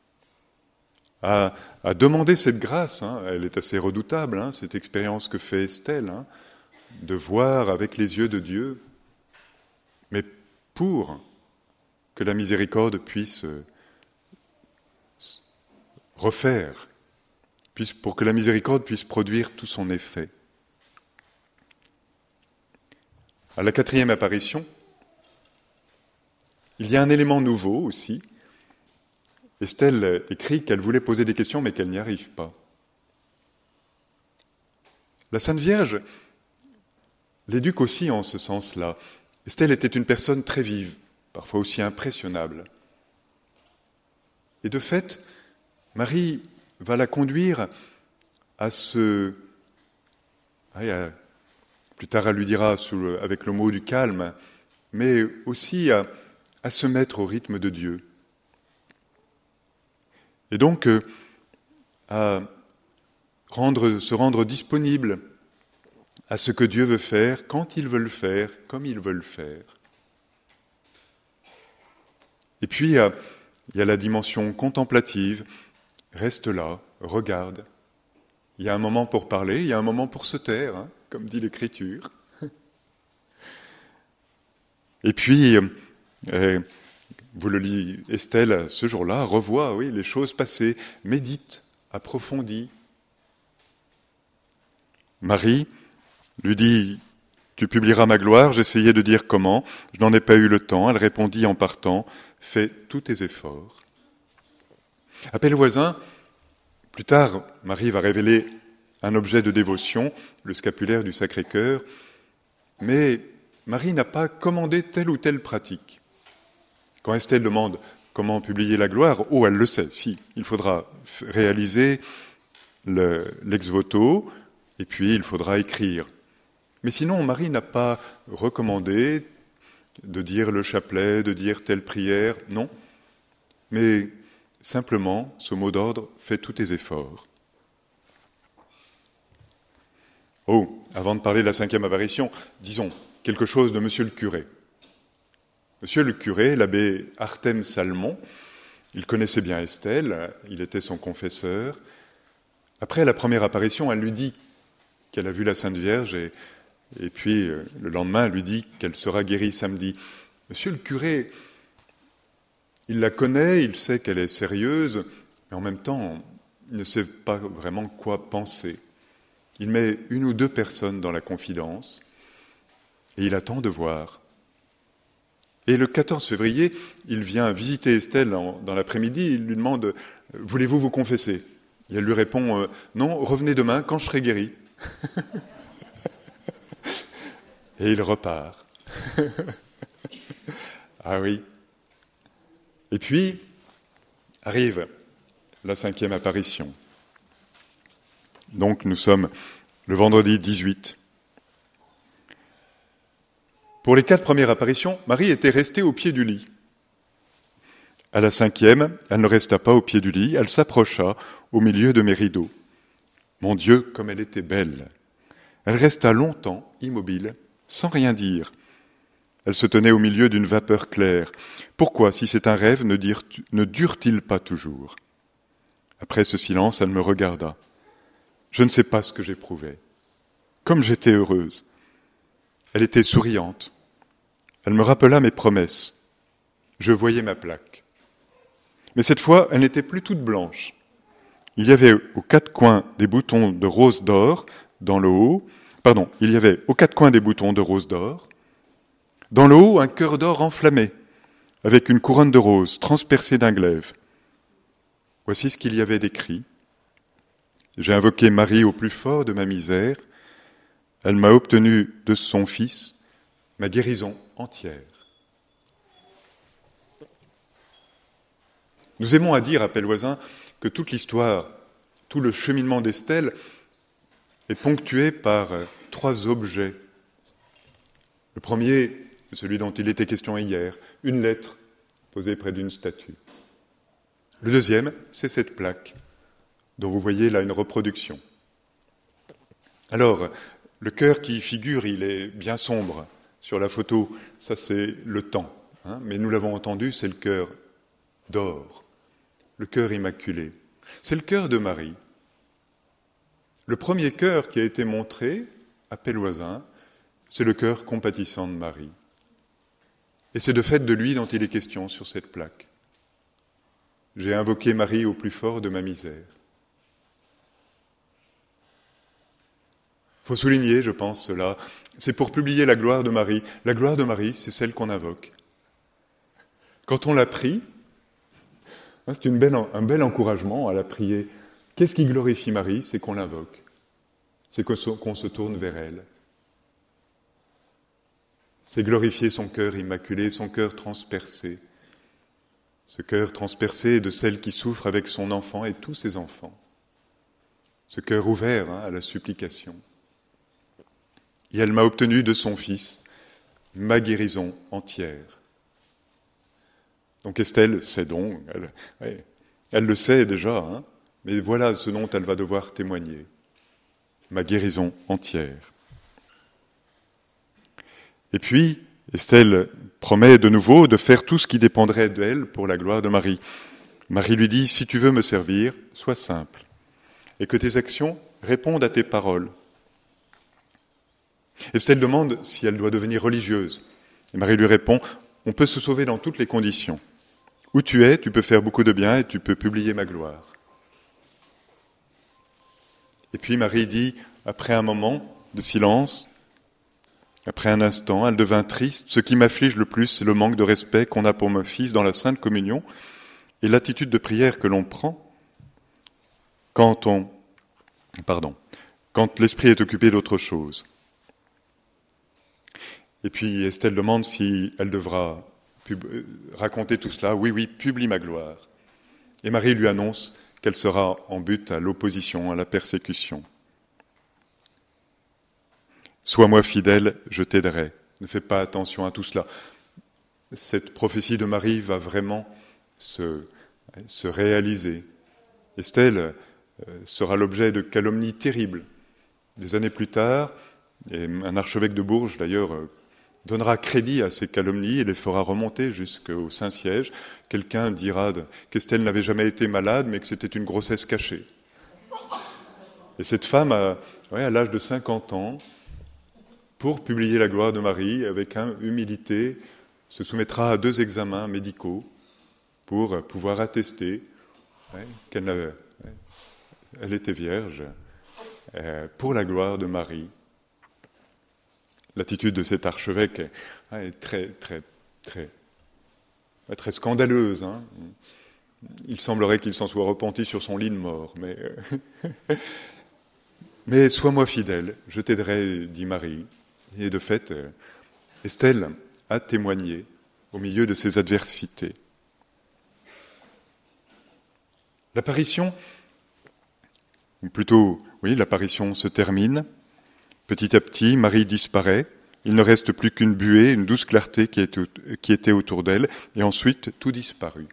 à, à demander cette grâce. Hein. Elle est assez redoutable, hein, cette expérience que fait Estelle, hein, de voir avec les yeux de Dieu, mais pour que la miséricorde puisse refaire puisse, pour que la miséricorde puisse produire tout son effet. À la quatrième apparition, il y a un élément nouveau aussi. Estelle écrit qu'elle voulait poser des questions, mais qu'elle n'y arrive pas. La Sainte Vierge l'éduque aussi en ce sens-là. Estelle était une personne très vive, parfois aussi impressionnable. Et de fait, Marie va la conduire à se... Plus tard, elle lui dira sous le, avec le mot du calme, mais aussi à, à se mettre au rythme de Dieu. Et donc, euh, à rendre, se rendre disponible à ce que Dieu veut faire, quand il veut le faire, comme il veut le faire. Et puis, euh, il y a la dimension contemplative, reste là, regarde. Il y a un moment pour parler, il y a un moment pour se taire, hein, comme dit l'Écriture. Et puis, euh, vous le lisez, Estelle, ce jour-là, revoit oui, les choses passées, médite, approfondit. Marie lui dit « Tu publieras ma gloire », j'essayais de dire comment, je n'en ai pas eu le temps, elle répondit en partant « Fais tous tes efforts ». À Pellevoisin, plus tard, Marie va révéler un objet de dévotion, le scapulaire du Sacré-Cœur, mais Marie n'a pas commandé telle ou telle pratique. Quand Estelle demande comment publier la gloire, oh, elle le sait, si, il faudra réaliser le, l'ex-voto, et puis il faudra écrire. Mais sinon, Marie n'a pas recommandé de dire le chapelet, de dire telle prière, non. Mais simplement, ce mot d'ordre, fais tous tes efforts. Oh, avant de parler de la cinquième apparition, disons quelque chose de Monsieur le curé. Monsieur le curé, l'abbé Artème Salmon, il connaissait bien Estelle, il était son confesseur. Après la première apparition, elle lui dit qu'elle a vu la Sainte Vierge et, et puis le lendemain, elle lui dit qu'elle sera guérie samedi. Monsieur le curé, il la connaît, il sait qu'elle est sérieuse, mais en même temps, il ne sait pas vraiment quoi penser. Il met une ou deux personnes dans la confidence et il attend de voir. Et le quatorze février, il vient visiter Estelle en, dans l'après-midi, il lui demande « Voulez-vous vous confesser ?» Et elle lui répond « Non, revenez demain quand je serai guérie. » Et il repart. Ah oui. Et puis, arrive la cinquième apparition. Donc nous sommes le vendredi dix-huit. Pour les quatre premières apparitions, Marie était restée au pied du lit. À la cinquième, elle ne resta pas au pied du lit, elle s'approcha au milieu de mes rideaux. Mon Dieu, comme elle était belle! Elle resta longtemps immobile, sans rien dire. Elle se tenait au milieu d'une vapeur claire. Pourquoi, si c'est un rêve, ne, dire, ne dure-t-il pas toujours? Après ce silence, elle me regarda. Je ne sais pas ce que j'éprouvais. Comme j'étais heureuse. Elle était souriante. Elle me rappela mes promesses. Je voyais ma plaque. Mais cette fois, elle n'était plus toute blanche. Il y avait aux quatre coins des boutons de rose d'or dans le haut. Pardon, il y avait aux quatre coins des boutons de rose d'or. Dans le haut, un cœur d'or enflammé, avec une couronne de rose transpercée d'un glaive. Voici ce qu'il y avait d'écrit. J'ai invoqué Marie au plus fort de ma misère. Elle m'a obtenu de son Fils ma guérison entière. Nous aimons à dire à Pellevoisin que toute l'histoire, tout le cheminement d'Estelle est ponctué par euh, trois objets. Le premier, c'est celui dont il était question hier, une lettre posée près d'une statue. Le deuxième, c'est cette plaque dont vous voyez là une reproduction. Alors, le cœur qui figure, il est bien sombre. Sur la photo, ça c'est le temps. Hein, mais nous l'avons entendu, c'est le cœur d'or, le cœur immaculé. C'est le cœur de Marie. Le premier cœur qui a été montré à Pellevoisin, c'est le cœur compatissant de Marie. Et c'est de fait de lui dont il est question sur cette plaque. J'ai invoqué Marie au plus fort de ma misère. Il faut souligner, je pense, cela. C'est pour publier la gloire de Marie. La gloire de Marie, c'est celle qu'on invoque. Quand on la prie, c'est une belle, un bel encouragement à la prier. Qu'est-ce qui glorifie Marie? C'est qu'on l'invoque. C'est qu'on se tourne vers elle. C'est glorifier son cœur immaculé, son cœur transpercé. Ce cœur transpercé de celle qui souffre avec son enfant et tous ses enfants. Ce cœur ouvert hein, à la supplication. Et elle m'a obtenu de son Fils ma guérison entière. Donc Estelle sait donc, elle, elle, elle le sait déjà, hein, mais voilà ce dont elle va devoir témoigner. Ma guérison entière. Et puis, Estelle promet de nouveau de faire tout ce qui dépendrait d'elle pour la gloire de Marie. Marie lui dit, si tu veux me servir, sois simple, et que tes actions répondent à tes paroles. Estelle demande si elle doit devenir religieuse. Et Marie lui répond, on peut se sauver dans toutes les conditions. Où tu es, tu peux faire beaucoup de bien et tu peux publier ma gloire. Et puis Marie dit, après un moment de silence, après un instant, elle devint triste. Ce qui m'afflige le plus, c'est le manque de respect qu'on a pour mon fils dans la Sainte Communion et l'attitude de prière que l'on prend quand on, pardon, quand l'esprit est occupé d'autre chose. Et puis Estelle demande si elle devra pub- raconter tout cela. Oui, oui, publie ma gloire. Et Marie lui annonce qu'elle sera en but à l'opposition, à la persécution. Sois-moi fidèle, je t'aiderai. Ne fais pas attention à tout cela. Cette prophétie de Marie va vraiment se, se réaliser. Estelle euh, sera l'objet de calomnies terribles. Des années plus tard, et un archevêque de Bourges, d'ailleurs, euh, donnera crédit à ces calomnies et les fera remonter jusqu'au Saint-Siège. Quelqu'un dira qu'Estelle n'avait jamais été malade, mais que c'était une grossesse cachée. Et cette femme, à, ouais, à l'âge de cinquante ans, pour publier la gloire de Marie, avec hein, humilité, se soumettra à deux examens médicaux pour pouvoir attester ouais, qu'elle avait, ouais, elle était vierge euh, pour la gloire de Marie. L'attitude de cet archevêque est, hein, est très, très, très, très scandaleuse. Hein. Il semblerait qu'il s'en soit repenti sur son lit de mort. Mais, euh, mais sois-moi fidèle, je t'aiderai, dit Marie. Et de fait, Estelle a témoigné au milieu de ses adversités. L'apparition, ou plutôt, oui, l'apparition se termine. Petit à petit, Marie disparaît. Il ne reste plus qu'une buée, une douce clarté qui était autour d'elle, et ensuite tout disparut.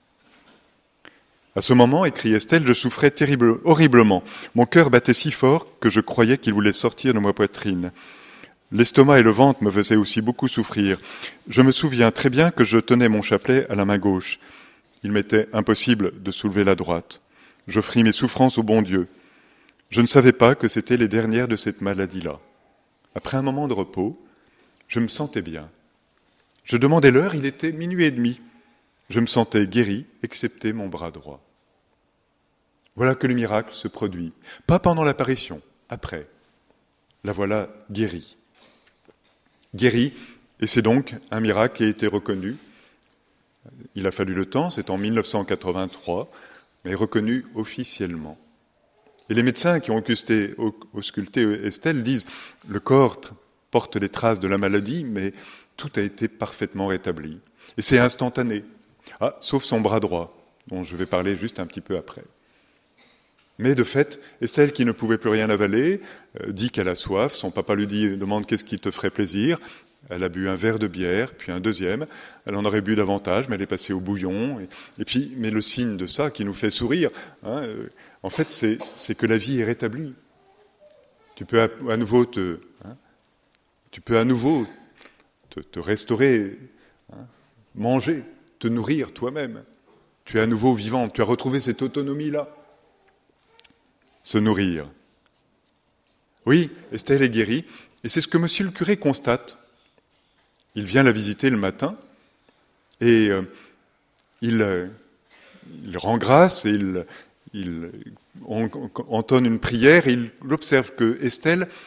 À ce moment, écrit Estelle, je souffrais terrible, horriblement. Mon cœur battait si fort que je croyais qu'il voulait sortir de ma poitrine. L'estomac et le ventre me faisaient aussi beaucoup souffrir. Je me souviens très bien que je tenais mon chapelet à la main gauche. Il m'était impossible de soulever la droite. J'offris mes souffrances au bon Dieu. Je ne savais pas que c'étaient les dernières de cette maladie-là. Après un moment de repos, je me sentais bien. Je demandais l'heure, il était minuit et demi. Je me sentais guéri, excepté mon bras droit. Voilà que le miracle se produit. Pas pendant l'apparition, après. La voilà guérie. Guéri, et c'est donc un miracle qui a été reconnu. Il a fallu le temps, c'est en mille neuf cent quatre-vingt-trois, mais reconnu officiellement. Et les médecins qui ont ausculté, ausculté Estelle disent « le corps porte les traces de la maladie, mais tout a été parfaitement rétabli. » Et c'est instantané, ah, sauf son bras droit, dont je vais parler juste un petit peu après. Mais de fait, Estelle, qui ne pouvait plus rien avaler, euh, dit qu'elle a soif. Son papa lui dit, demande qu'est-ce qui te ferait plaisir. Elle a bu un verre de bière, puis un deuxième. Elle en aurait bu davantage, mais elle est passée au bouillon. Et, et puis, mais le signe de ça qui nous fait sourire, hein, euh, en fait, c'est, c'est que la vie est rétablie. Tu peux à, à nouveau te, hein, tu peux à nouveau te, te restaurer, hein, manger, te nourrir toi-même. Tu es à nouveau vivant. Tu as retrouvé cette autonomie-là. Se nourrir. Oui, Estelle est guérie, et c'est ce que monsieur le curé constate. Il vient la visiter le matin, et euh, il, euh, il rend grâce, et il, il on, on, entonne une prière, et il observe que Estelle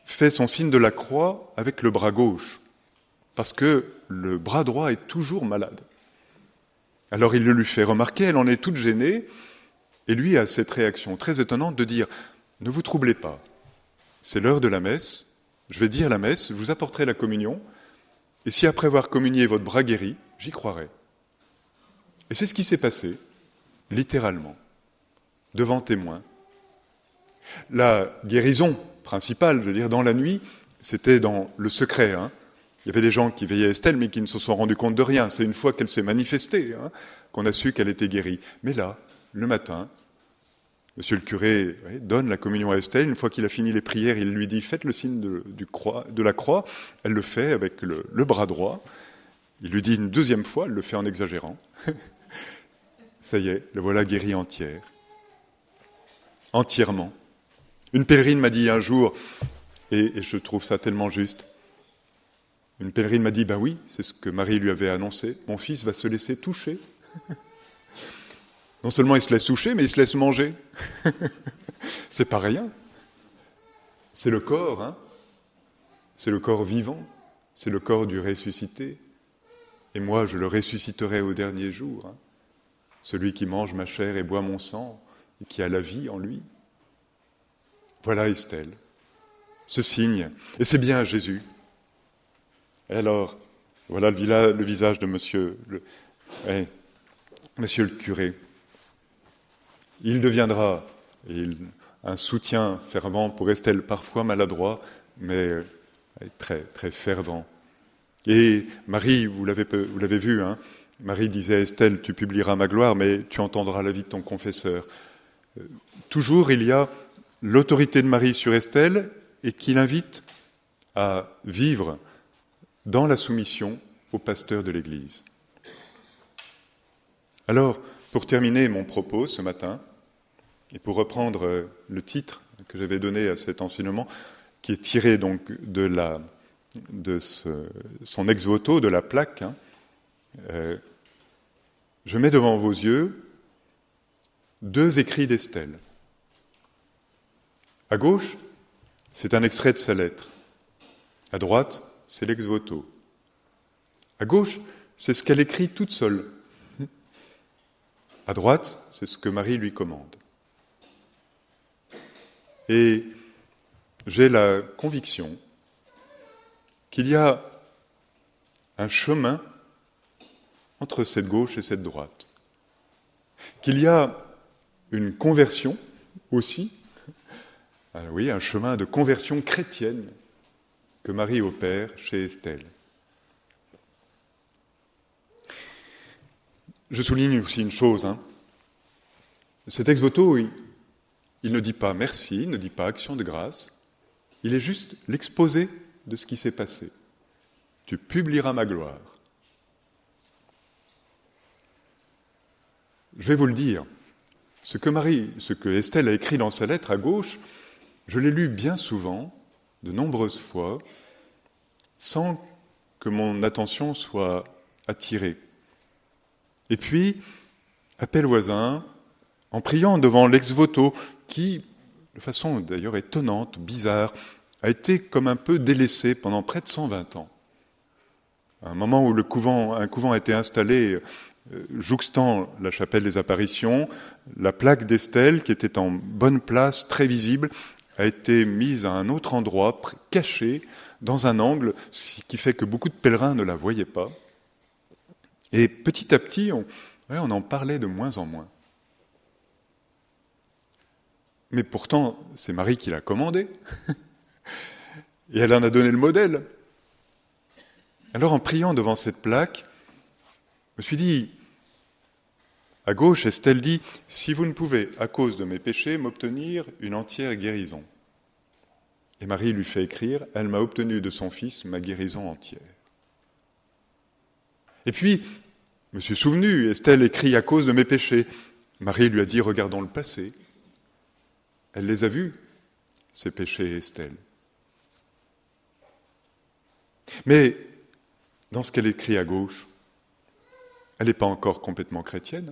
fait son signe de la croix avec le bras gauche, parce que le bras droit est toujours malade. Alors il le lui fait remarquer, elle en est toute gênée, et lui a cette réaction très étonnante de dire « Ne vous troublez pas, c'est l'heure de la messe, je vais dire la messe, je vous apporterai la communion, et si après avoir communié votre bras guéri, j'y croirai. » Et c'est ce qui s'est passé, littéralement, devant témoins. La guérison principale, je veux dire, dans la nuit, c'était dans le secret. Hein. Il y avait des gens qui veillaient Estelle, mais qui ne se sont rendus compte de rien. C'est une fois qu'elle s'est manifestée hein, qu'on a su qu'elle était guérie. Mais là, le matin, monsieur le curé oui, donne la communion à Estelle. Une fois qu'il a fini les prières, il lui dit « Faites le signe de, du croix, de la croix ». Elle le fait avec le, le bras droit. Il lui dit une deuxième fois, elle le fait en exagérant. Ça y est, le voilà guérie entière. Entièrement. Une pèlerine m'a dit un jour, et, et je trouve ça tellement juste, une pèlerine m'a dit, ben oui, c'est ce que Marie lui avait annoncé, mon fils va se laisser toucher. Non seulement il se laisse toucher, mais il se laisse manger. C'est pas rien. C'est le corps, hein. C'est le corps vivant, c'est le corps du ressuscité. Et moi, je le ressusciterai au dernier jour. Hein. Celui qui mange ma chair et boit mon sang, et qui a la vie en lui. Voilà Estelle, ce signe. Et c'est bien Jésus. Et alors, voilà le, le visage de monsieur le, ouais, monsieur le curé. Il deviendra il, un soutien fervent pour Estelle, parfois maladroit, mais très, très fervent. Et Marie, vous l'avez, vous l'avez vu, hein, Marie disait à Estelle, tu publieras ma gloire, mais tu entendras la vie de ton confesseur. Euh, toujours, il y a l'autorité de Marie sur Estelle et qui l'invite à vivre dans la soumission au pasteur de l'Église. Alors, pour terminer mon propos ce matin, et pour reprendre le titre que j'avais donné à cet enseignement, qui est tiré donc de, la, de ce, son ex-voto, de la plaque, hein, euh, je mets devant vos yeux deux écrits d'Estelle. À gauche, c'est un extrait de sa lettre. À droite, c'est l'ex-voto. À gauche, c'est ce qu'elle écrit toute seule. À droite, c'est ce que Marie lui commande. Et j'ai la conviction qu'il y a un chemin entre cette gauche et cette droite. Qu'il y a une conversion aussi, ah oui, un chemin de conversion chrétienne que Marie opère chez Estelle. Je souligne aussi une chose. Hein. Cet ex-voto, il, il ne dit pas merci, il ne dit pas action de grâce, il est juste l'exposé de ce qui s'est passé. Tu publieras ma gloire. Je vais vous le dire. Ce que Marie, ce que Estelle a écrit dans sa lettre à gauche, je l'ai lu bien souvent, de nombreuses fois, sans que mon attention soit attirée. Et puis, appel voisin, en priant devant l'ex-voto, qui, de façon d'ailleurs étonnante, bizarre, a été comme un peu délaissé pendant près de cent vingt ans. À un moment où le couvent, un couvent a été installé euh, jouxtant la chapelle des apparitions, la plaque d'Estelle, qui était en bonne place, très visible, a été mise à un autre endroit, cachée, dans un angle, ce qui fait que beaucoup de pèlerins ne la voyaient pas. Et petit à petit, on, ouais, on en parlait de moins en moins. Mais pourtant, c'est Marie qui l'a commandé. Et elle en a donné le modèle. Alors, en priant devant cette plaque, je me suis dit, à gauche, Estelle dit, « Si vous ne pouvez, à cause de mes péchés, m'obtenir une entière guérison. » Et Marie lui fait écrire, « Elle m'a obtenu de son fils ma guérison entière. » Et puis, je me suis souvenu, Estelle écrit, « À cause de mes péchés. » Marie lui a dit, « Regardons le passé. » Elle les a vus, ces péchés, Estelle. Mais, dans ce qu'elle écrit à gauche, elle n'est pas encore complètement chrétienne.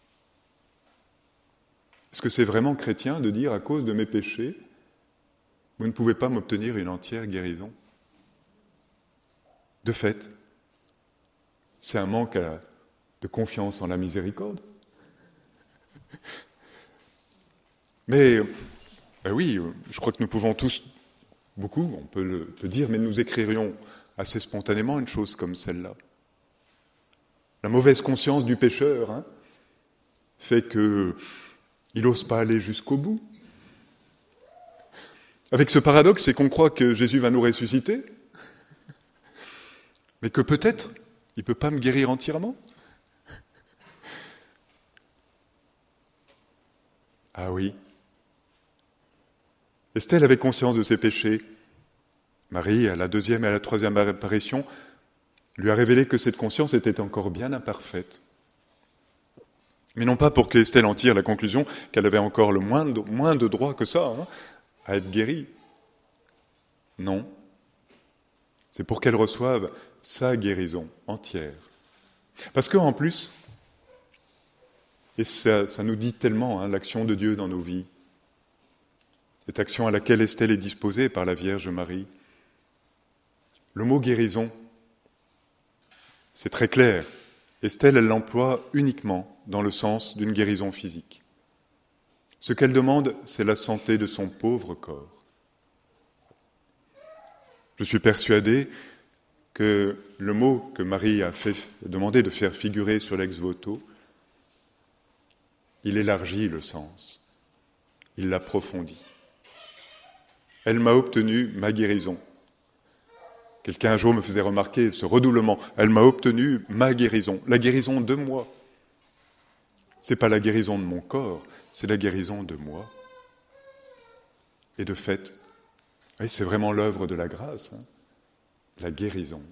Est-ce que c'est vraiment chrétien de dire à cause de mes péchés, vous ne pouvez pas m'obtenir une entière guérison. De fait, c'est un manque à- de confiance en la miséricorde. Mais, ben oui, je crois que nous pouvons tous, beaucoup, on peut le peut dire, mais nous écririons assez spontanément une chose comme celle-là. La mauvaise conscience du pécheur hein, fait qu'il n'ose pas aller jusqu'au bout. Avec ce paradoxe, c'est qu'on croit que Jésus va nous ressusciter, mais que peut-être il ne peut pas me guérir entièrement. Ah oui. Estelle avait conscience de ses péchés. Marie, à la deuxième et à la troisième apparition, lui a révélé que cette conscience était encore bien imparfaite. Mais non pas pour qu'Estelle en tire la conclusion qu'elle avait encore le moins de, moins de droit que ça hein, à être guérie. Non. C'est pour qu'elle reçoive sa guérison entière. Parce qu'en plus, et ça, ça nous dit tellement hein, l'action de Dieu dans nos vies, cette action à laquelle Estelle est disposée par la Vierge Marie, le mot guérison, c'est très clair. Estelle, elle l'emploie uniquement dans le sens d'une guérison physique. Ce qu'elle demande, c'est la santé de son pauvre corps. Je suis persuadé que le mot que Marie a fait, demandé de faire figurer sur l'ex-voto, il élargit le sens, il l'approfondit. Elle m'a obtenu ma guérison. Quelqu'un un jour me faisait remarquer ce redoublement. Elle m'a obtenu ma guérison, la guérison de moi. Ce n'est pas la guérison de mon corps, c'est la guérison de moi. Et de fait, oui, c'est vraiment l'œuvre de la grâce, hein, la guérison.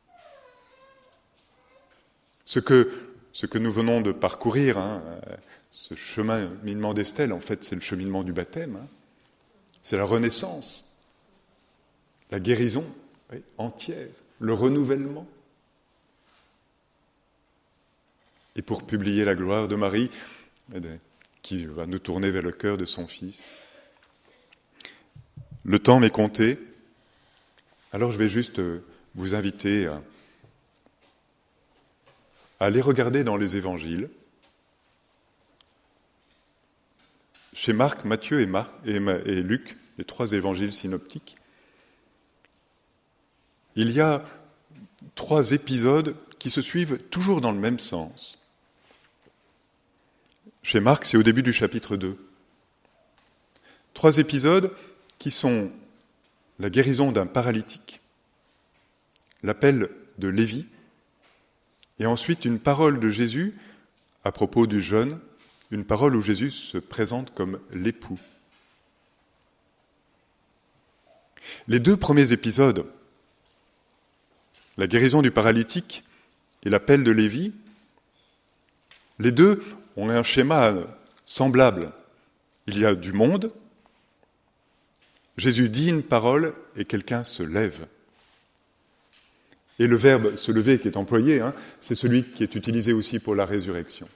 Ce que, ce que nous venons de parcourir, hein, ce cheminement d'Estelle, en fait, c'est le cheminement du baptême. Hein. C'est la renaissance, la guérison oui, entière, le renouvellement. Et pour publier la gloire de Marie, qui va nous tourner vers le cœur de son Fils. Le temps m'est compté, alors je vais juste vous inviter à, à aller regarder dans les évangiles. Chez Marc, Matthieu et, Marc, et, et Luc, les trois évangiles synoptiques, il y a trois épisodes qui se suivent toujours dans le même sens. Chez Marc, c'est au début du chapitre deux. Trois épisodes qui sont la guérison d'un paralytique, l'appel de Lévi, et ensuite une parole de Jésus à propos du jeûne, une parole où Jésus se présente comme l'époux. Les deux premiers épisodes, la guérison du paralytique et l'appel de Lévi, les deux ont un schéma semblable. Il y a du monde, Jésus dit une parole et quelqu'un se lève. Et le verbe « se lever » qui est employé, hein, c'est celui qui est utilisé aussi pour la résurrection.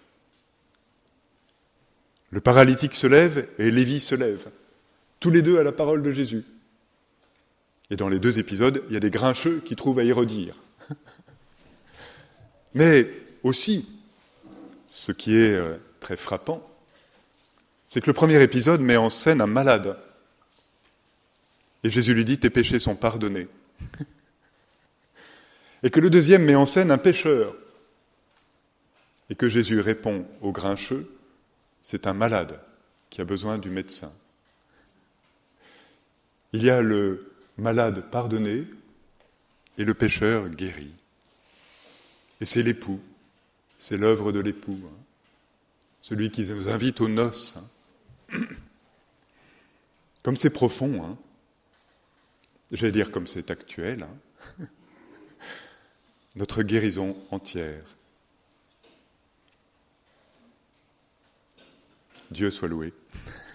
Le paralytique se lève et Lévi se lève, tous les deux à la parole de Jésus. Et dans les deux épisodes, il y a des grincheux qui trouvent à y redire. Mais aussi, ce qui est très frappant, c'est que le premier épisode met en scène un malade. Et Jésus lui dit « tes péchés sont pardonnés ». Et que le deuxième met en scène un pécheur. Et que Jésus répond au grincheux « c'est un malade qui a besoin du médecin ». Il y a le malade pardonné et le pécheur guéri. Et c'est l'époux, c'est l'œuvre de l'époux, hein, celui qui nous invite aux noces. Hein. Comme c'est profond, hein, j'allais dire comme c'est actuel, hein, notre guérison entière. Dieu soit loué.